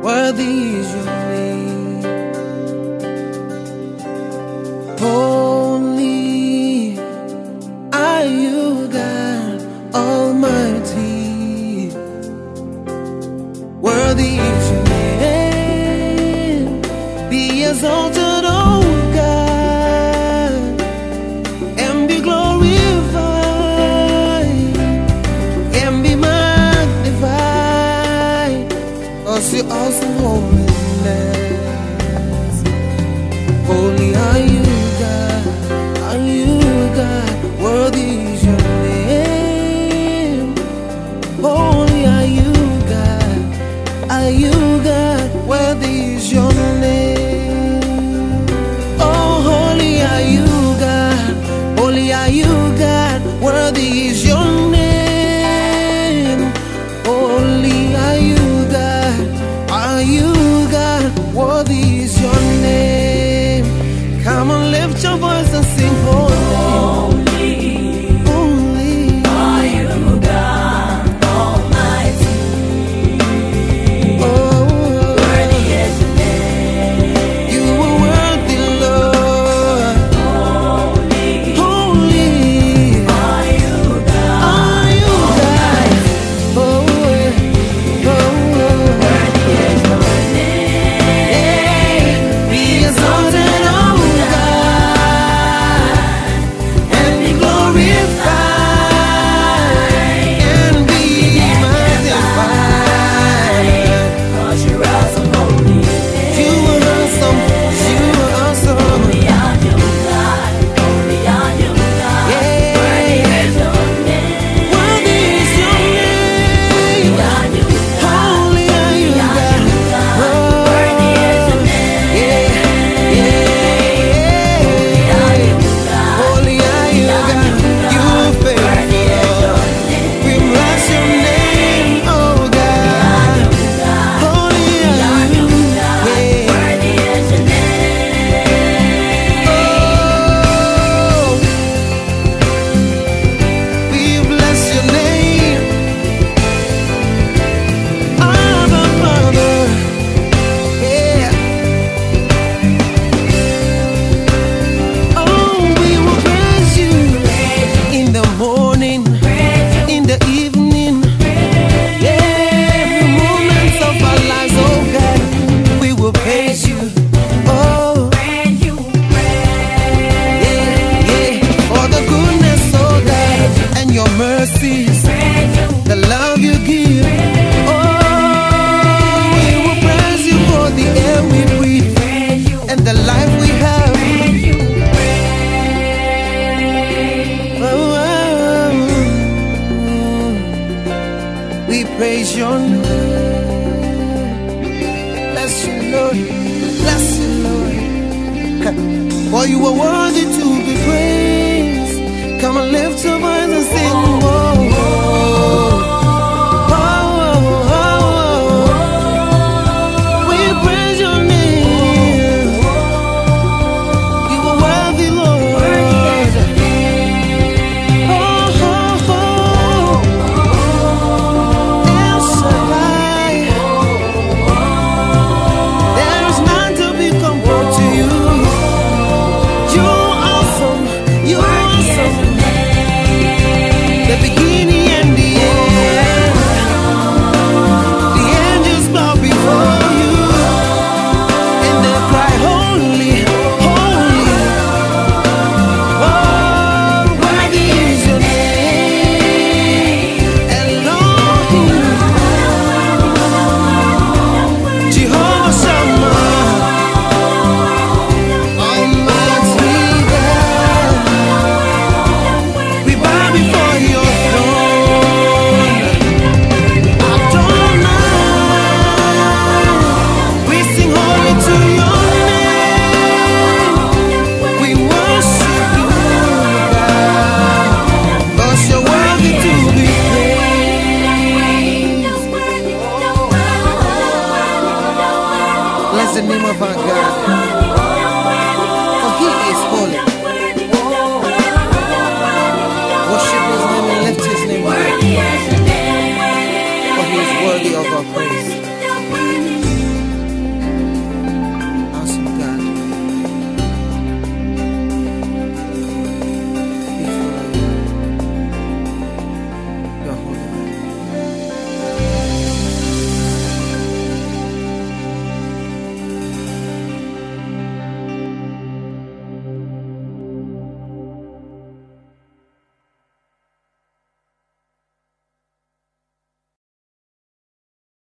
worthy is your name. Holy are you, God Almighty. Worthy is your name. Be exalted, oh God, and be glorified, and be magnified, 'cause you're awesome holiness. Holy are you, God, are you, God, worthy is your name. Holy are you, God, are you, God, worthy is your name. Oh, holy are you, God, holy are you, God, worthy is your name. Holy are you, God, are you, God, worthy is your name. Come on, lift your voice and sing holy. Holy are you, God Almighty. Oh, Worthy is your name. you are worthy, Lord. Holy Holy are you, God are you, God. Almighty. Oh, Worthy is your name. be exalted, oh God, and be glorified, and be magnified. 'Cause you're awesome, holy. You are awesome, you are awesome. Holy are you, God. Holy are you, God. Yeah. Worthy is your name. Worthy is your name. Holy are you, God. Holy are you, God. Worthy is your name. Yeah, Holy are you, God. holy are you, God. You are Worthy is faithful. your name. We bless your name, oh God. Holy are you, yeah. Worthy is your name. Oh, we bless your name, Abba Father, yeah. Oh, we will praise you in the morning, in the evening, every moment of our lives, oh God, we will praise you. Oh, yeah, yeah, for the goodness, oh God, and your mercies, the love you give. Oh, we will praise you for the air we breathe and the life we have. Oh, we praise your name. Bless you, Lord. Bless you, Lord. For you are worthy to be praised. Come and lift your voice and sing. Oh, oh, oh, oh. We praise your name. You are worthy, Lord. Oh, oh, oh. El Shaddai. There is none to be compared to you. You're awesome. You're awesome. The beginning and the end. The angels bow before you, and they cry, holy, holy. Oh, worthy is your name, Elohim, Jehovah Shammah, Almighty God. We bow before your throne, Adonai. We sing holy to your name. We worship you, God, 'cause you're worthy to be praised. Bless the name of our God, for He is holy. Worship His name and lift His name high, for He is worthy of our praise.